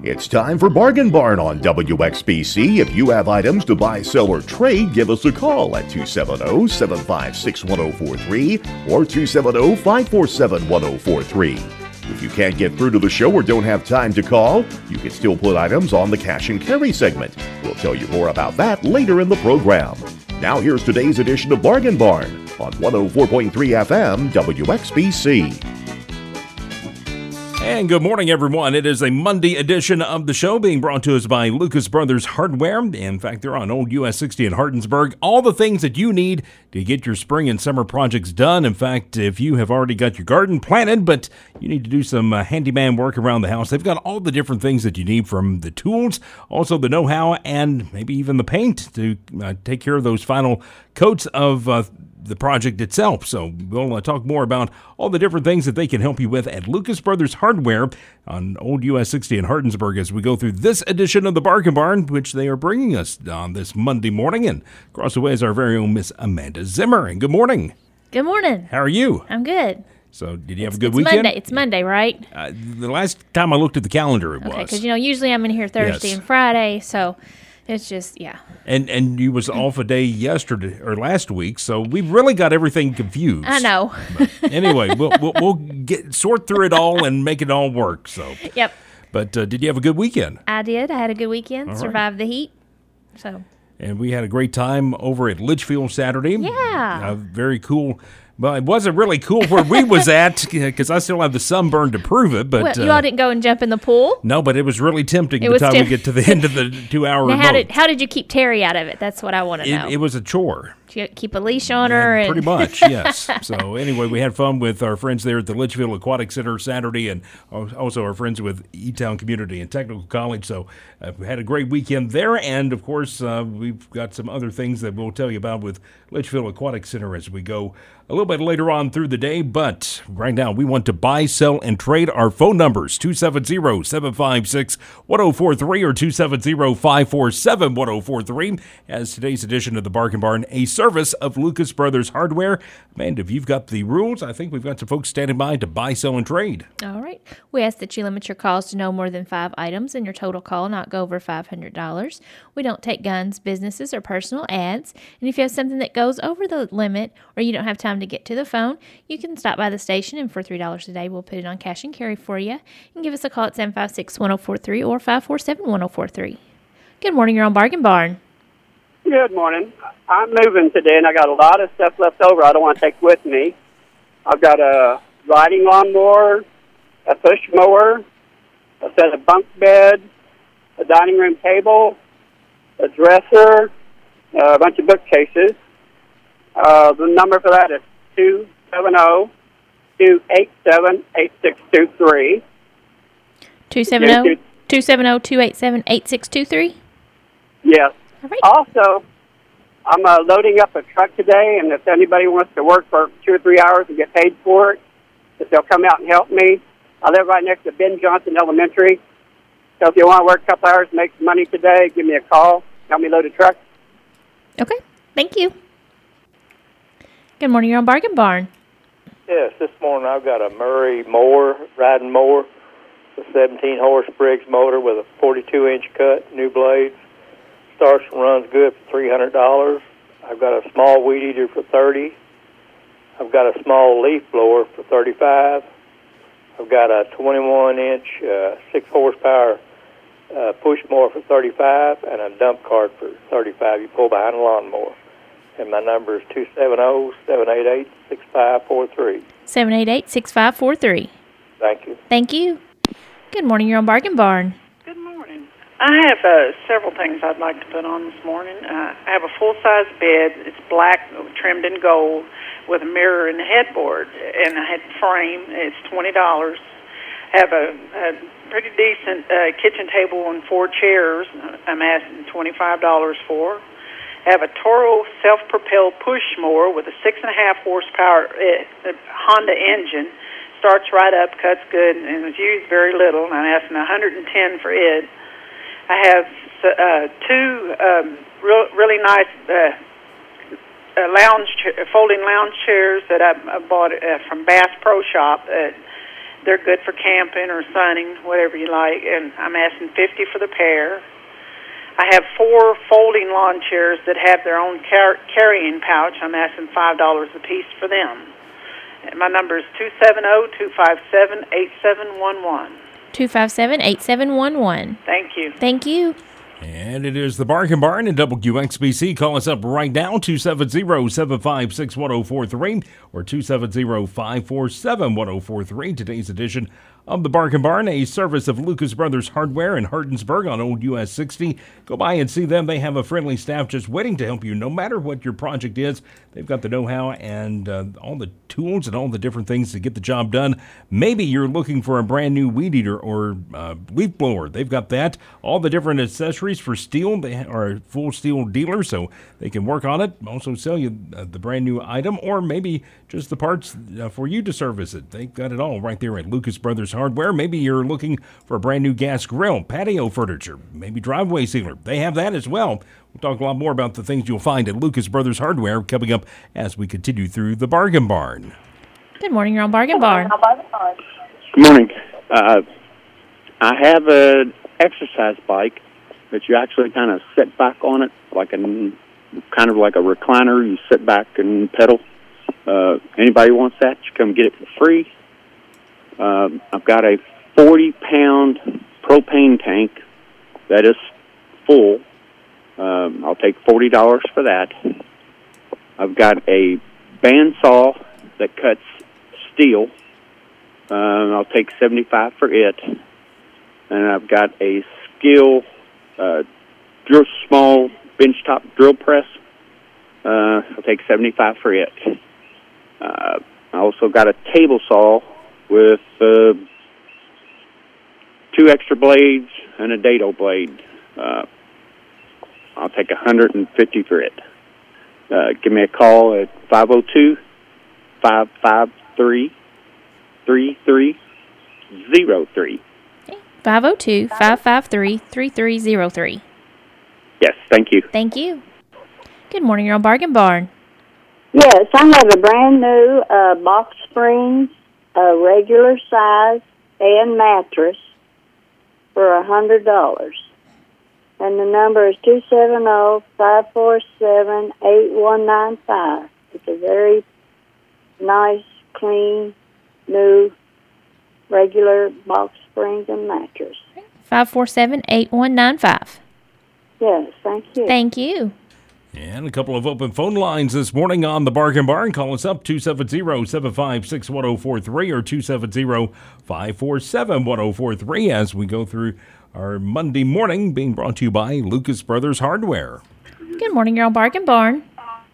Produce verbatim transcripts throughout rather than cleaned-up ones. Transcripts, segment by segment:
It's time for Bargain Barn on W X B C. If you have items to buy, sell, or trade, give us a call at two seven zero, seven five six, one zero four three or two seven zero, five four seven, one zero four three. If you can't get through to the show or don't have time to call, you can still put items on the cash and carry segment. We'll tell you more about that later in the program. Now here's today's edition of Bargain Barn on one oh four point three F M W X B C. And good morning, everyone. It is a Monday edition of the show being brought to us by Lucas Brothers Hardware. In fact, they're on Old U S sixty in Hardinsburg. All the things that you need to get your spring and summer projects done. In fact, if you have already got your garden planted, but you need to do some uh, handyman work around the house, they've got all the different things that you need, from the tools, also the know-how, and maybe even the paint to uh, take care of those final coats of uh, the project itself. So we'll uh, talk more about all the different things that they can help you with at Lucas Brothers Hardware on Old U S sixty in Hardinsburg as we go through this edition of the Bargain Barn, which they are bringing us on this Monday morning. And across the way is our very own Miss Amanda Zimmer. And good morning. Good morning. How are you? I'm good. So did you have it's, a good it's weekend? Monday. It's Monday, right? Uh, the last time I looked at the calendar, it okay, was. Okay, because, you know, usually I'm in here Thursday Yes. and Friday, so it's just, yeah. And and you was off a day yesterday or last week, so we've really got everything confused. I know. But anyway, we'll, we'll we'll get sort through it all and make it all work. So. Yep. But uh, did you have a good weekend? I did. I had a good weekend. All right. Survived the heat. So. And we had a great time over at Litchfield Saturday. Yeah. Uh, very cool. Well, it wasn't really cool where we was at because I still have the sunburn to prove it. But well, you uh, all didn't go and jump in the pool? No, but it was really tempting It by was the time temp- we get to the end of the two-hour Now, boat. how did how did you keep Terry out of it? That's what I want to know. It, it was a chore. Did you keep a leash on her? Yeah, And pretty much, yes. So anyway, we had fun with our friends there at the Litchfield Aquatic Center Saturday, and also our friends with E-Town Community and Technical College. So uh, we had a great weekend there, and of course, uh, we've got some other things that we'll tell you about with Litchfield Aquatic Center as we go a little bit later on through the day. But right now, we want to buy, sell, and trade. Our phone numbers, two seven zero, seven five six, one zero four three or two seven zero, five four seven, one zero four three. As today's edition of the Bargain Barn, a service of Lucas Brothers Hardware. And if you've got the rules, I think we've got some folks standing by to buy, sell, and trade. All right. We ask that you limit your calls to no more than five items and your total call not go over five hundred dollars. We don't take guns, businesses, or personal ads. And if you have something that goes over the limit or you don't have time to get to the phone, you can stop by the station, and for three dollars a day, we'll put it on cash and carry for you. And give us a call at seven five six, one zero four three or five four seven, one zero four three. Good morning. You're on Bargain Barn. Good morning. I'm moving today, and I got a lot of stuff left over I don't want to take with me. I've got a riding lawnmower, a push mower, a set of bunk beds, a dining room table, a dresser, a bunch of bookcases. Uh, the number for that is two seven zero, two eight seven, eight six two three. two seven zero, two seven zero, two eight seven, eight six two three? Yes. All right. Also, I'm uh, loading up a truck today, and if anybody wants to work for two or three hours and get paid for it, if they'll come out and help me. I live right next to Ben Johnson Elementary. So if you want to work a couple hours and make some money today, give me a call. Help me load a truck. Okay. Thank you. Good morning. You're on Bargain Barn. Yes, this morning I've got a Murray mower, riding mower, a seventeen horse Briggs motor with a forty-two inch cut, new blades. Starts and runs good for three hundred dollars. I've got a small weed eater for thirty dollars. I've got a small leaf blower for thirty-five dollars. I've got a twenty-one inch, uh, six horsepower uh, push mower for thirty-five dollars and a dump cart for thirty-five dollars. You pull behind a lawnmower. And my number is two seven zero, seven eight eight, six five four three. seven eight eight, six five four three. Thank you. Thank you. Good morning. You're on Bargain Barn. Good morning. I have uh, several things I'd like to put on this morning. Uh, I have a full-size bed. It's black, trimmed in gold, with a mirror and a headboard, and a head frame. It's twenty dollars. I have a, a pretty decent uh, kitchen table and four chairs. I'm asking twenty-five dollars for. I have a Toro self-propelled push mower with a six and a half horsepower uh, Honda engine. Starts right up, cuts good, and is used very little. And I'm asking one hundred ten for it. I have uh, two um, real, really nice uh, uh, lounge, cha- folding lounge chairs that I, I bought uh, from Bass Pro Shop. Uh, they're good for camping or sunning, whatever you like, and I'm asking fifty for the pair. I have four folding lawn chairs that have their own car- carrying pouch. I'm asking five dollars a piece for them. And my number is two seven zero, two five seven, eight seven one one. two five seven, eight seven one one. Thank you. Thank you. And it is the Bargain Barn in W X B C. Call us up right now, two seven zero, seven five six, one zero four three or two seven zero, five four seven, one zero four three. Today's edition of the Bargain Barn, a service of Lucas Brothers Hardware in Hardinsburg on Old U S sixty. Go by and see them. They have a friendly staff just waiting to help you no matter what your project is. They've got the know-how and uh, all the tools and all the different things to get the job done. Maybe you're looking for a brand new weed eater or uh, leaf blower. They've got that. All the different accessories for steel. They are a full steel dealer, so they can work on it. Also sell you uh, the brand new item, or maybe just the parts uh, for you to service it. They've got it all right there at Lucas Brothers Hardware. Maybe you're looking for a brand new gas grill, patio furniture, maybe driveway sealer. They have that as well. We'll talk a lot more about the things you'll find at Lucas Brothers Hardware coming up as we continue through the Bargain Barn. Good morning. You're on Bargain Barn. Good morning. Uh, I have an exercise bike that you actually kind of sit back on it, like a kind of like a recliner. You sit back and pedal. Uh, anybody wants that, you come get it for free. Um, I've got a forty pound propane tank that is full. Um, I'll take forty dollars for that. I've got a bandsaw that cuts steel. Um, I'll take seventy-five dollars for it. And I've got a Skill uh, drill, small benchtop drill press. Uh, I'll take seventy-five dollars for it. Uh, I also got a table saw with uh, two extra blades and a dado blade. Uh, I'll take one hundred fifty dollars for it. Uh, give me a call at five oh two, five five three, three three zero three. five oh two, five five three, three three zero three. Yes, thank you. Thank you. Good morning. You're on Bargain Barn. Yes, I have a brand new uh, box springs, a regular size, and mattress for one hundred dollars. And the number is two seven zero, five four seven, eight one nine five. It's a very nice, clean, new, regular box springs and mattress. five four seven, eight one nine five. Yes, thank you. Thank you. And a couple of open phone lines this morning on the Bargain Barn. Call us up, two seven zero, seven five six, one zero four three or two seven zero, five four seven, one zero four three as we go through our Monday morning, being brought to you by Lucas Brothers Hardware. Good morning. You're on Bargain Barn.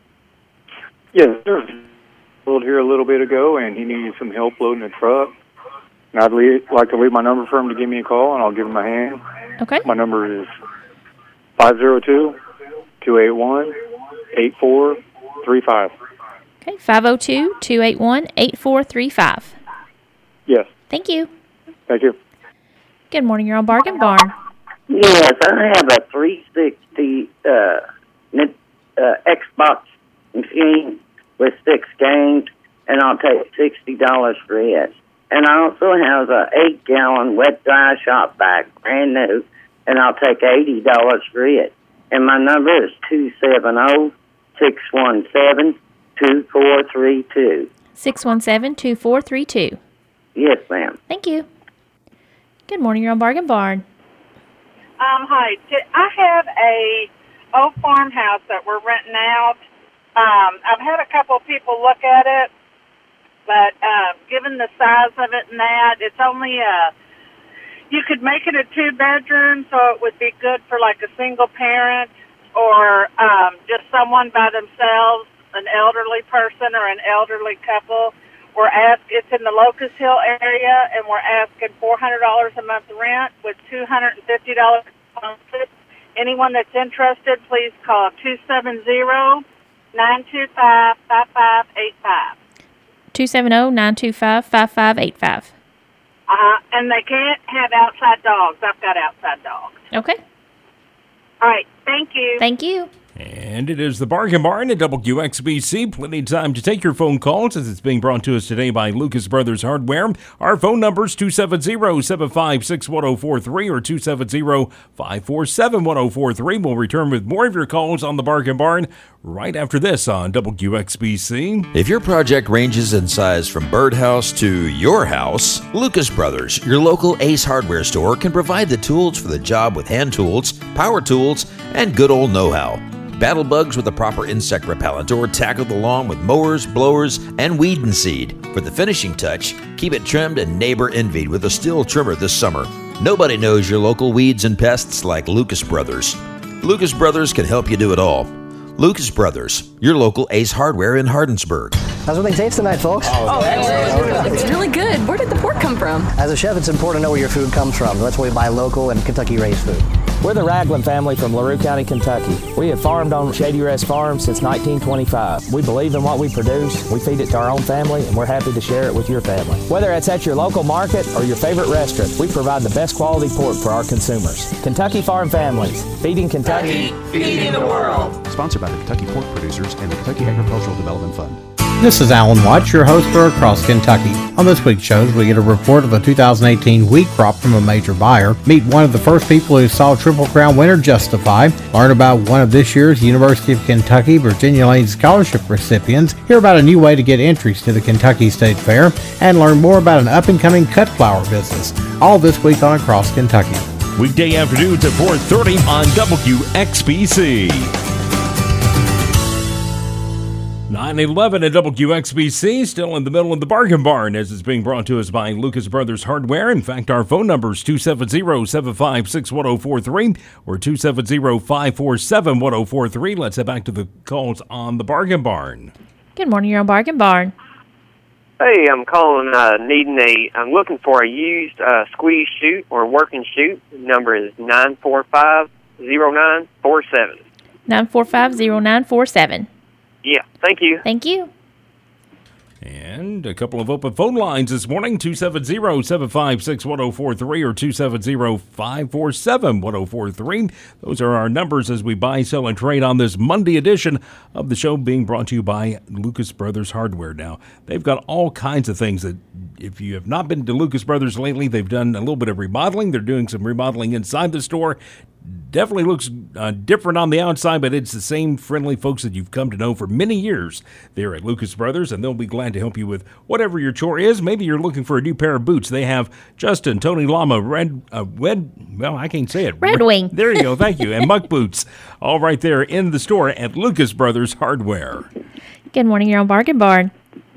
Yes, sir. Pulled here a little bit ago, and he needed some help loading a truck. And I'd leave, like to leave my number for him to give me a call, and I'll give him a hand. Okay. My number is five zero two, two eight one, eight four three five. Okay, five oh two, two eight one, eight four three five. Yes. Thank you. Thank you. Good morning. You're on Bargain Barn. Yes, I have a three sixty uh, uh, Xbox machine with six games, and I'll take sixty dollars for it. And I also have an eight gallon wet dry shop vac, brand new, and I'll take eighty dollars for it. And my number is two seven zero, six one seven, two four three two. six one seven, two four three two. Yes, ma'am. Thank you. Good morning. You're on Bargain Barn. Um, hi. I have a old farmhouse that we're renting out. Um, I've had a couple of people look at it, but uh, given the size of it and that, it's only a, you could make it a two-bedroom, so it would be good for like a single parent or um, just someone by themselves, an elderly person or an elderly couple. We're ask, it's in the Locust Hill area, and we're asking four hundred dollars a month rent with two hundred fifty dollars a month. Anyone that's interested, please call two seven zero, nine two five, five five eight five. two seven zero, nine two five, five five eight five. Uh-huh. And they can't have outside dogs. I've got outside dogs. Okay. All right. Thank you. Thank you. And it is the Bargain Barn at W X B C. Plenty of time to take your phone calls as it's being brought to us today by Lucas Brothers Hardware. Our phone number is two seven zero, seven five six, one zero four three or two seven zero, five four seven, one zero four three. We'll return with more of your calls on the Bargain Barn right after this on W X B C. If your project ranges in size from birdhouse to your house, Lucas Brothers, your local Ace Hardware store, can provide the tools for the job with hand tools, power tools, and good old know-how. Battle bugs with the proper insect repellent or tackle the lawn with mowers, blowers, and weed and seed. For the finishing touch, keep it trimmed and neighbor envied with a Stihl trimmer this summer. Nobody knows your local weeds and pests like Lucas Brothers. Lucas Brothers can help you do it all. Lucas Brothers, your local Ace Hardware in Hardinsburg. How's everything taste tonight, folks? Oh, excellent. It's really good. Where did the pork come from? As a chef, it's important to know where your food comes from. That's why we buy local and Kentucky-raised food. We're the Ragland family from LaRue County, Kentucky. We have farmed on Shady Rest Farm since nineteen twenty-five. We believe in what we produce, we feed it to our own family, and we're happy to share it with your family. Whether it's at your local market or your favorite restaurant, we provide the best quality pork for our consumers. Kentucky Farm Families, feeding Kentucky, feeding the world. Sponsored by the Kentucky Pork Producers and the Kentucky Agricultural Development Fund. This is Alan Watts, your host for Across Kentucky. On this week's shows, we get a report of the two thousand eighteen wheat crop from a major buyer, meet one of the first people who saw Triple Crown winner Justify, learn about one of this year's University of Kentucky Virginia Lane Scholarship recipients, hear about a new way to get entries to the Kentucky State Fair, and learn more about an up-and-coming cut flower business. All this week on Across Kentucky. Weekday afternoons at four thirty on W X B C. nine eleven at W X B C, still in the middle of the Bargain Barn as it's being brought to us by Lucas Brothers Hardware. In fact, our phone number is two seven zero, seven five six, one zero four three or two seven zero, five four seven, one zero four three. Let's head back to the calls on the Bargain Barn. Good morning, you're on Bargain Barn. Hey, I'm calling, uh, needing a, I'm looking for a used uh, squeeze chute or working chute. The number is nine four five, zero nine four seven. nine four five, zero nine four seven. Yeah, thank you. Thank you. And a couple of open phone lines this morning, two seven zero, seven five six, one zero four three or two seven zero, five four seven, one zero four three. Those are our numbers as we buy, sell, and trade on this Monday edition of the show being brought to you by Lucas Brothers Hardware. Now, they've got all kinds of things that if you have not been to Lucas Brothers lately, they've done a little bit of remodeling. They're doing some remodeling inside the store. Definitely looks uh, different on the outside, but it's the same friendly folks that you've come to know for many years there at Lucas Brothers, and they'll be glad to help you with whatever your chore is. Maybe you're looking for a new pair of boots. They have Justin, Tony Lama, Red, uh, Red, well, I can't say it. Red Wing. There you go, thank you. And Muck Boots, all right there in the store at Lucas Brothers Hardware. Good morning, you're on Bargain Barn.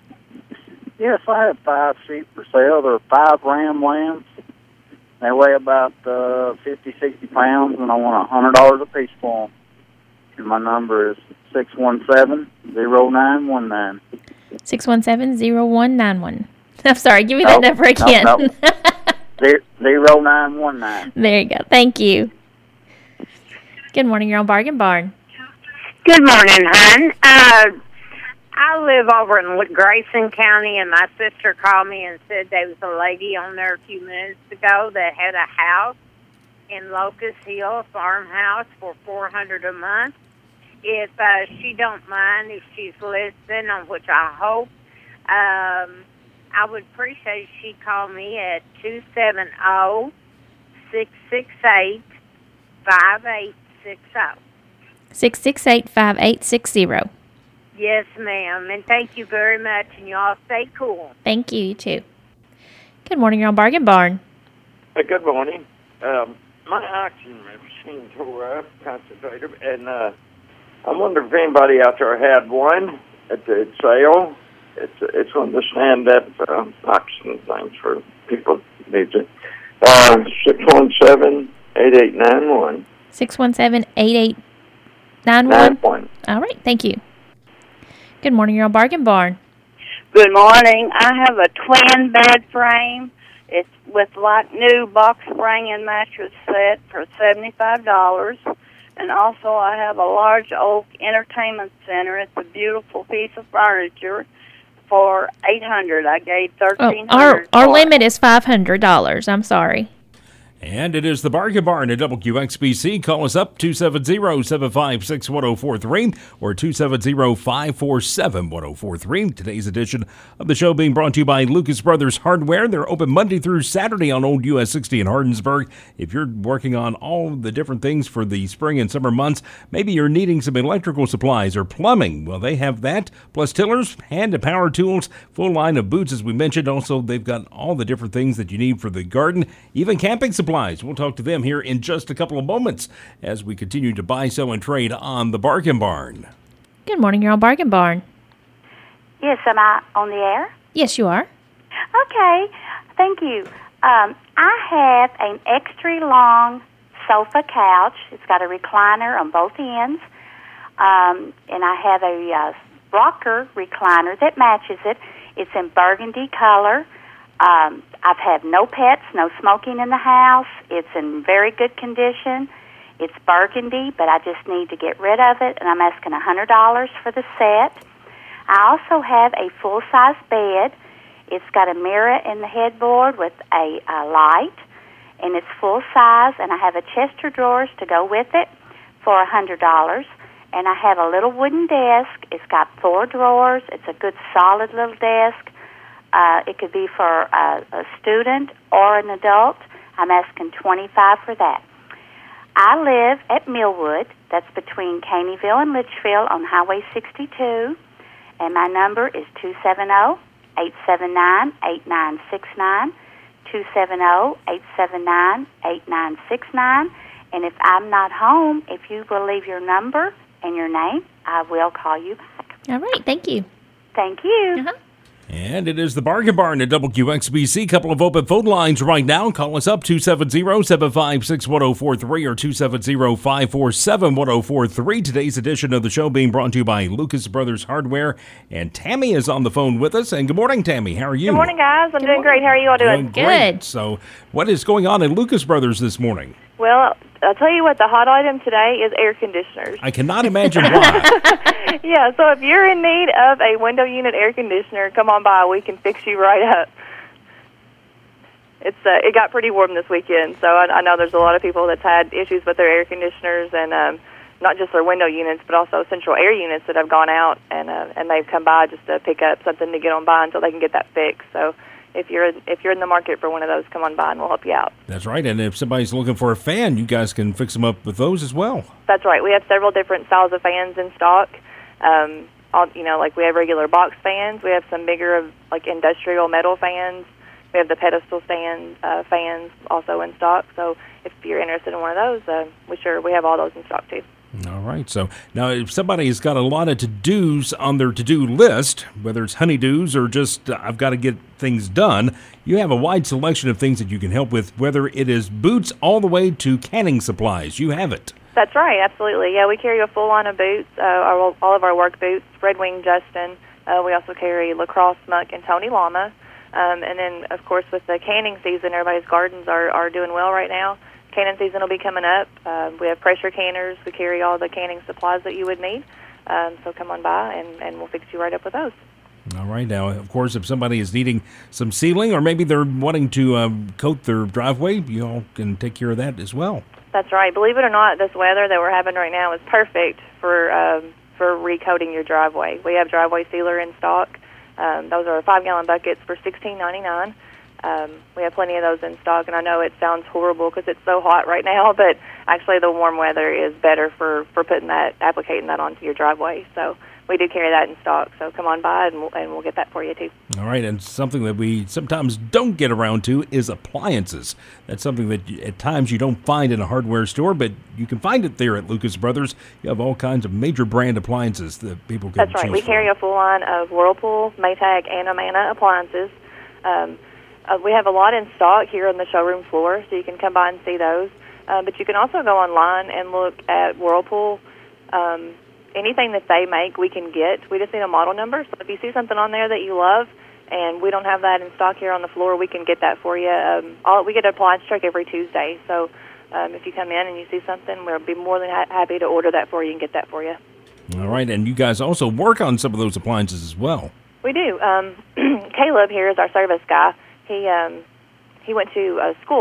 Yes, I have five sheep for sale. They're five ram lambs. They weigh about uh, fifty, sixty pounds, and I want one hundred dollars a piece for them. And my number is six one seven, zero nine one nine. six one seven, zero one nine one. I'm sorry, give me that nope, number again. Nope, nope. zero nine one nine. There you go. Thank you. Good morning, you're on Bargain Barn. Good morning, hon. Uh, I live over in Grayson County, and my sister called me and said there was a lady on there a few minutes ago that had a house in Locust Hill, a farmhouse, for four hundred dollars a month. If uh, she don't mind, if she's listening, on which I hope, um, I would appreciate if she called me at two seven zero, six six eight, five eight six zero. six six eight, five eight six zero. Yes, ma'am, and thank you very much, and you all stay cool. Thank you, you too. Good morning, you're on Bargain Barn. Uh, good morning. Um, my oxygen machine tore up, concentrator, and uh, I wonder if anybody out there had one at the sale. It's it's one of the stand-up uh, oxygen things for people who need it. Uh, six one seven, eight eight nine one. six one seven, eight eight nine one? All right, thank you. Good morning, you're on Bargain Barn. Good morning. I have a twin bed frame. It's with like new box spring and mattress set for seventy-five dollars. And also I have a large oak entertainment center. It's a beautiful piece of furniture for eight hundred dollars. I gave thirteen hundred dollars. Oh, our, our limit is five hundred dollars. I'm sorry. And it is the Bargain Barn at W Q X B C. Call us up, two seven zero, seven five six, one zero four three or two seven zero, five four seven, one zero four three. Today's edition of the show being brought to you by Lucas Brothers Hardware. They're open Monday through Saturday on Old U S sixty in Hardinsburg. If you're working on all the different things for the spring and summer months, maybe you're needing some electrical supplies or plumbing, well, they have that, plus tillers, hand and power tools, full line of boots, as we mentioned. Also, they've got all the different things that you need for the garden, even camping supplies. We'll talk to them here in just a couple of moments as we continue to buy, sell, and trade on the Bargain Barn. Good morning. You're on Bargain Barn. Yes, am I on the air? Yes, you are. Okay, thank you. Um, I have an extra long sofa couch. It's got a recliner on both ends, um, and I have a uh, rocker recliner that matches it. It's in burgundy color. Um, I've had no pets, no smoking in the house. It's in very good condition. It's burgundy, but I just need to get rid of it, and I'm asking one hundred dollars for the set. I also have a full-size bed. It's got a mirror in the headboard with a, a light, and it's full-size, and I have a chest of drawers to go with it for one hundred dollars. And I have a little wooden desk. It's got four drawers. It's a good, solid little desk. Uh, it could be for a, a student or an adult. I'm asking twenty-five dollars for that. I live at Millwood. That's between Caneyville and Litchfield on Highway sixty-two. And my number is two seven zero, eight seven nine, eight nine six nine, two seven zero, eight seven nine, eight nine six nine. And if I'm not home, if you will leave your number and your name, I will call you back. All right. Thank you. Thank you. Uh-huh. And it is the Bargain Barn at W Q X B C. Couple of open phone lines right now. Call us up, two seven zero, seven five six, one zero four three or two seven zero, five four seven, one zero four three. Today's edition of the show being brought to you by Lucas Brothers Hardware. And Tammy is on the phone with us. And good morning, Tammy. How are you? Good morning, guys. I'm doing great. How are you all doing? Doing great. So what is going on at Lucas Brothers this morning? Well, I'll tell you what, the hot item today is air conditioners. I cannot imagine why. Yeah, so if you're in need of a window unit air conditioner, come on by. We can fix you right up. It's uh, it got pretty warm this weekend, so I, I know there's a lot of people that's had issues with their air conditioners, and um, not just their window units, but also central air units that have gone out, and uh, and they've come by just to pick up something to get on by until they can get that fixed. So if you're if you're in the market for one of those, come on by and we'll help you out. That's right, and if somebody's looking for a fan, you guys can fix them up with those as well. That's right. We have several different styles of fans in stock. Um, all, you know, like we have regular box fans. We have some bigger, like industrial metal fans. We have the pedestal stand uh, fans also in stock. So if you're interested in one of those, uh, we sure we have all those in stock too. All right. So now if somebody has got a lot of to-dos on their to-do list, whether it's honeydews or just uh, I've got to get things done, you have a wide selection of things that you can help with, whether it is boots all the way to canning supplies. You have it. That's right. Absolutely. Yeah, we carry a full line of boots, uh, our, all of our work boots, Red Wing Justin. Uh, we also carry Lacrosse Muck and Tony Llama. Um, and then, of course, with the canning season, everybody's gardens are, are doing well right now. Canning season will be coming up. Uh, we have pressure canners. We carry all the canning supplies that you would need. Um, so come on by, and, and we'll fix you right up with those. All right. Now, of course, if somebody is needing some sealing or maybe they're wanting to um, coat their driveway, you all can take care of that as well. That's right. Believe it or not, this weather that we're having right now is perfect for um, for recoating your driveway. We have driveway sealer in stock. Um, those are five-gallon buckets for sixteen ninety-nine. Um, we have plenty of those in stock, and I know it sounds horrible because it's so hot right now, but actually the warm weather is better for, for putting that, applicating that onto your driveway. So we do carry that in stock, so come on by, and we'll, and we'll get that for you, too. All right, and something that we sometimes don't get around to is appliances. That's something that you, at times you don't find in a hardware store, but you can find it there at Lucas Brothers. You have all kinds of major brand appliances that people can That's right. choose We from. carry a full line of Whirlpool, Maytag, and Amana appliances. Um, uh, we have a lot in stock here on the showroom floor, so you can come by and see those. Uh, but you can also go online and look at Whirlpool. Um, anything that they make, we can get. We just need a model number. So if you see something on there that you love, and we don't have that in stock here on the floor, we can get that for you. Um, all, we get an appliance check every Tuesday. So um, if you come in and you see something, we'll be more than ha- happy to order that for you and get that for you. All right, and you guys also work on some of those appliances as well. We do. Um, Caleb here is our service guy. He um, he went to uh, school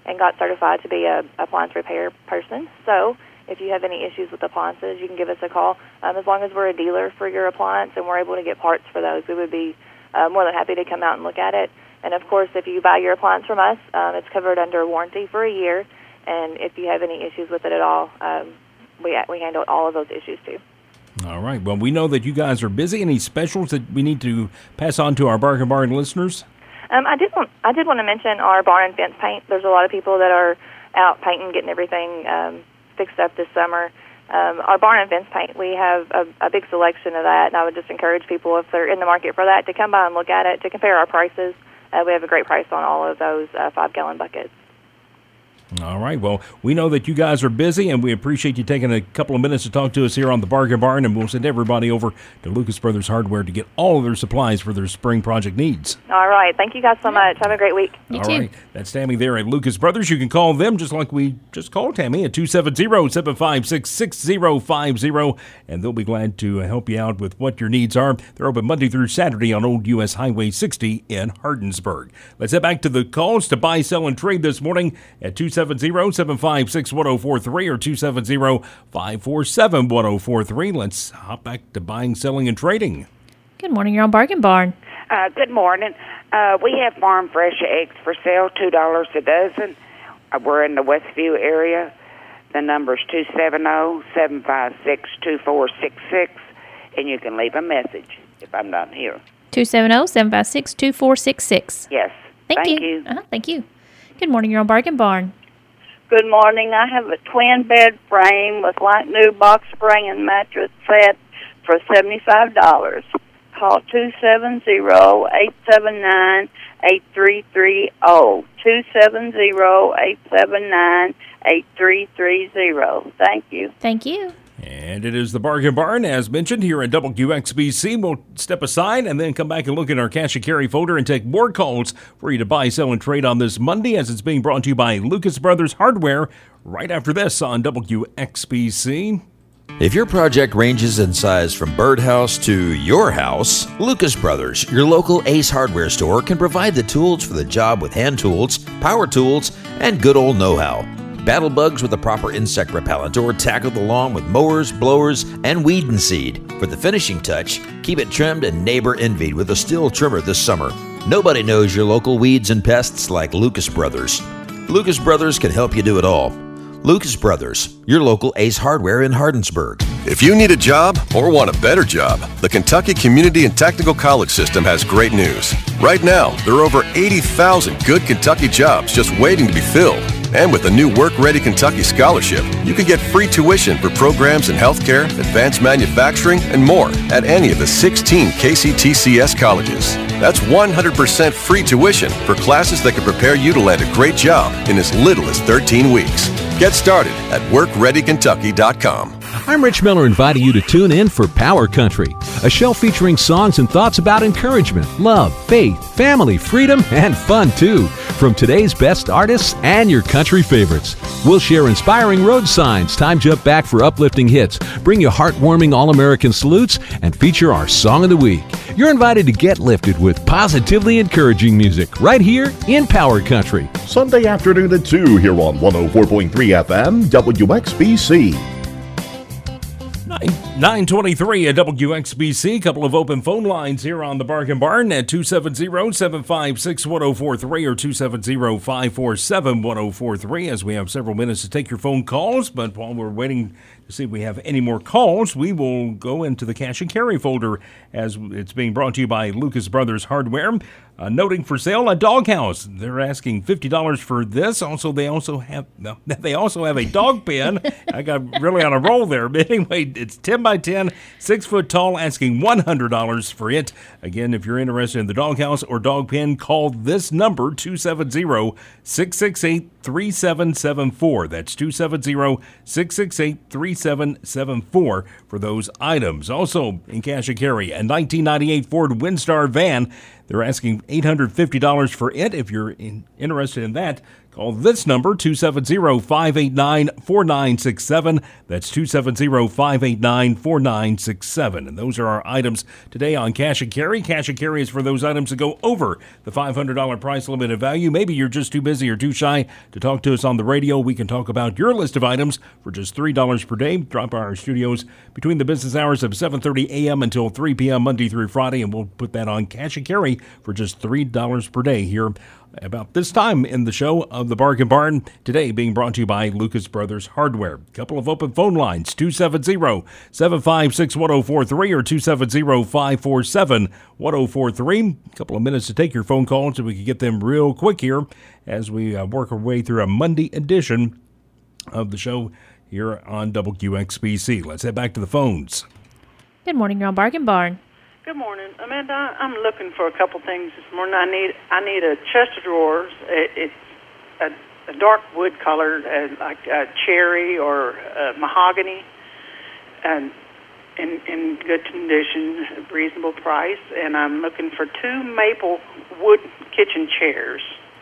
and got certified to be a appliance repair person. So if you have any issues with appliances, you can give us a call. Um, as long as we're a dealer for your appliance and we're able to get parts for those, we would be uh, more than happy to come out and look at it. And, of course, if you buy your appliance from us, um, it's covered under warranty for a year. And if you have any issues with it at all, um, we, we handle all of those issues, too. All right. Well, we know that you guys are busy. Any specials that we need to pass on to our Bargain Barn listeners? Um, I did want I did want to mention our barn and fence paint. There's a lot of people that are out painting, getting everything um, fixed up this summer. Um, our barn and fence paint, we have a, a big selection of that, and I would just encourage people, if they're in the market for that, to come by and look at it, to compare our prices. Uh, we have a great price on all of those uh, five-gallon buckets. All right. Well, we know that you guys are busy, and we appreciate you taking a couple of minutes to talk to us here on the Bargain Barn, and we'll send everybody over to Lucas Brothers Hardware to get all of their supplies for their spring project needs. All right. Thank you guys so much. Have a great week. You all too. Right. That's Tammy there at Lucas Brothers. You can call them just like we just called Tammy at two seven zero, seven five six, six zero five zero, and they'll be glad to help you out with what your needs are. They're open Monday through Saturday on Old U S Highway sixty in Hardinsburg. Let's head back to the calls to buy, sell, and trade this morning at two seven zero, seven five six, one zero four three or two seven zero, five four seven, one zero four three. Let's hop back to buying, selling, and trading. Good morning. You're on Bargain Barn. Uh, good morning. Uh, we have farm fresh eggs for sale, two dollars a dozen. Uh, we're in the Westview area. The number is two seven zero, seven five six, two four six six, and you can leave a message if I'm not here. two seven zero, seven five six, two four six six. Yes. Thank, Thank you. you. Uh-huh. Thank you. Good morning. You're on Bargain Barn. Good morning. I have a twin bed frame with like new box spring and mattress set for seventy-five dollars. Call two seven zero, eight seven nine, eight three three zero. two seven zero, eight seven nine, eight three three zero. Thank you. Thank you. And it is the Bargain Barn, as mentioned, here at W X B C. We'll step aside and then come back and look at our cash and carry folder and take more calls for you to buy, sell, and trade on this Monday, as it's being brought to you by Lucas Brothers Hardware right after this on W X B C. If your project ranges in size from birdhouse to your house, Lucas Brothers, your local Ace Hardware store, can provide the tools for the job with hand tools, power tools, and good old know-how. Battle bugs with the proper insect repellent, or tackle the lawn with mowers, blowers, and weed and seed. For the finishing touch, keep it trimmed and neighbor envied with a steel trimmer this summer. Nobody knows your local weeds and pests like Lucas Brothers. Lucas Brothers can help you do it all. Lucas Brothers, your local Ace Hardware in Hardinsburg. If you need a job or want a better job, the Kentucky Community and Technical College System has great news. Right now, there are over eighty thousand good Kentucky jobs just waiting to be filled. And with the new Work Ready Kentucky Scholarship, you can get free tuition for programs in healthcare, advanced manufacturing, and more at any of the sixteen K C T C S colleges. That's one hundred percent free tuition for classes that can prepare you to land a great job in as little as thirteen weeks. Get started at work ready kentucky dot com. I'm Rich Miller, inviting you to tune in for Power Country, a show featuring songs and thoughts about encouragement, love, faith, family, freedom, and fun too, from today's best artists and your country favorites. We'll share inspiring road signs, time jump back for uplifting hits, bring you heartwarming all-American salutes, and feature our Song of the Week. You're invited to get lifted with positively encouraging music right here in Power Country. Sunday afternoon at two here on one oh four point three F M W X B C. nine twenty-three at W X B C. A couple of open phone lines here on the Bargain Barn at two seven zero, seven five six, one zero four three or two seven zero, five four seven, one zero four three, as we have several minutes to take your phone calls. But while we're waiting to see if we have any more calls, we will go into the cash and carry folder, as it's being brought to you by Lucas Brothers Hardware. Uh, noting for sale a doghouse. They're asking fifty dollars for this. Also, they also have no, they also have a dog pen. I got really on a roll there. But anyway, it's ten by ten, six foot tall, asking one hundred dollars for it. Again, if you're interested in the doghouse or dog pen, call this number, two seven zero, six six eight, three seven seven four. That's two seven zero, six six eight, three seven seven four for those items. Also, in cash and carry, a nineteen ninety-eight Ford Windstar van. They're asking eight hundred fifty dollars for it. If you're in, interested in that, Call this number, two seven zero, five eight nine, four nine six seven. That's two seven zero, five eight nine, four nine six seven. And those are our items today on Cash and Carry. Cash and Carry is for those items that go over the five hundred dollars price limit of value. Maybe you're just too busy or too shy to talk to us on the radio. We can talk about your list of items for just three dollars per day. Drop by our studios between the business hours of seven thirty a.m. until three p.m. Monday through Friday, and we'll put that on Cash and Carry for just three dollars per day here about this time in the show of the Bargain Barn, today being brought to you by Lucas Brothers Hardware. A couple of open phone lines, two seven zero, seven five six, one zero four three or two seven zero, five four seven, one zero four three. A couple of minutes to take your phone calls so we can get them real quick here as we uh, work our way through a Monday edition of the show here on W Q X B C. Let's head back to the phones. Good morning, you're on Bargain Barn. Good morning, Amanda. I'm looking for a couple things this morning. I need I need a chest of drawers. It, it's a, a dark wood color, uh, like a cherry or uh, mahogany, and in in good condition, reasonable price. And I'm looking for two maple wood kitchen chairs.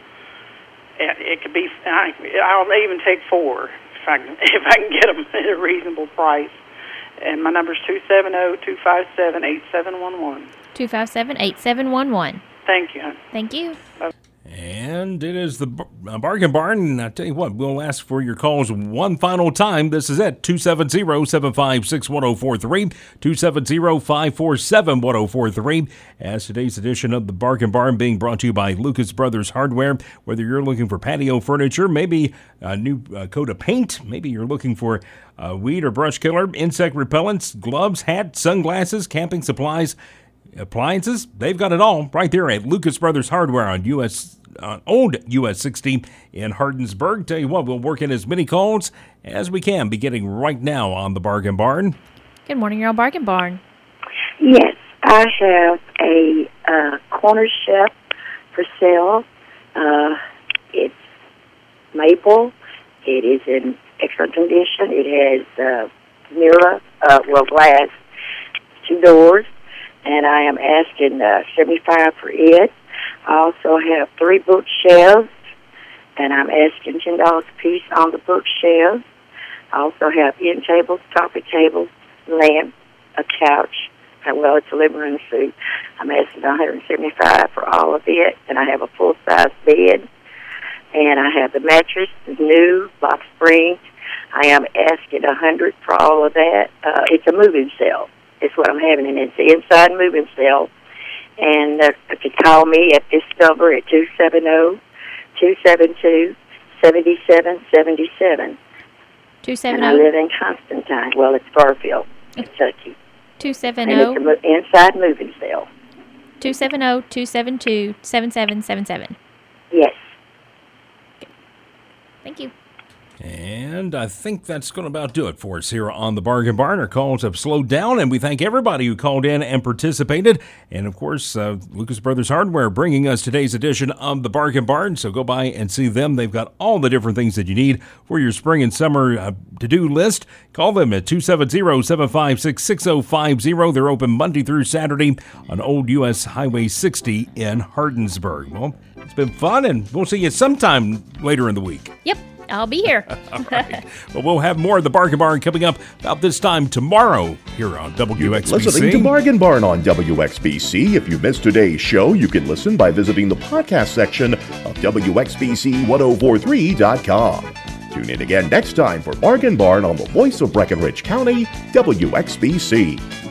It, it could be. I, I'll even take four if I can, if I can get them at a reasonable price. And my number is two seven zero, two five seven, eight seven one one. two five seven, eight seven one one. Thank you. Thank you. Bye. And it is the Bargain Barn. And I tell you what, we'll ask for your calls one final time. This is it, two seven zero, seven five six, one zero four three, two seven zero, five four seven, one zero four three. As today's edition of the Bargain Barn being brought to you by Lucas Brothers Hardware. Whether you're looking for patio furniture, maybe a new uh, coat of paint, maybe you're looking for uh, weed or brush killer, insect repellents, gloves, hats, sunglasses, camping supplies, appliances, they've got it all right there at Lucas Brothers Hardware on U S Uh, old U S sixty in Hardinsburg. Tell you what, we'll work in as many calls as we can, beginning right now on the Bargain Barn. Good morning, you're on Bargain Barn. Yes, I have a uh, corner shelf for sale. Uh, it's maple. It is in excellent condition. It has uh, mirror, uh, well, glass, two doors, and I am asking uh, seventy-five dollars for it. I also have three bookshelves, and I'm asking ten dollars a piece on the bookshelves. I also have end tables, coffee tables, lamp, a couch. Well, it's a living room suite. I'm asking one hundred seventy-five dollars for all of it, and I have a full-size bed. And I have the mattress, the new box springs. I am asking one hundred dollars for all of that. Uh, it's a moving cell. It's what I'm having, and it's the inside moving cell. And uh, you can call me at this number at two seven zero, two seven two, seven seven seven seven. two seven zero? zero? And I live in Constantine. Well, it's Garfield, Kentucky. two seven And zero? it's a mo- inside moving cell. two seven zero, two seven two, seven seven seven seven. Yes. Thank you. And I think that's going to about do it for us here on the Bargain Barn. Our calls have slowed down, and we thank everybody who called in and participated. And, of course, uh, Lucas Brothers Hardware bringing us today's edition of the Bargain Barn. So go by and see them. They've got all the different things that you need for your spring and summer uh, to-do list. Call them at two seven zero, seven five six, six zero five zero. They're open Monday through Saturday on Old U S Highway sixty in Hardinsburg. Well, it's been fun, and we'll see you sometime later in the week. Yep. I'll be here. All right. Well, we'll have more of the Bargain Barn coming up about this time tomorrow here on W X B C. Listening to Bargain Barn on W X B C. If you missed today's show, you can listen by visiting the podcast section of W X B C ten forty-three dot com. Tune in again next time for Bargain Barn on the voice of Breckenridge County, W X B C.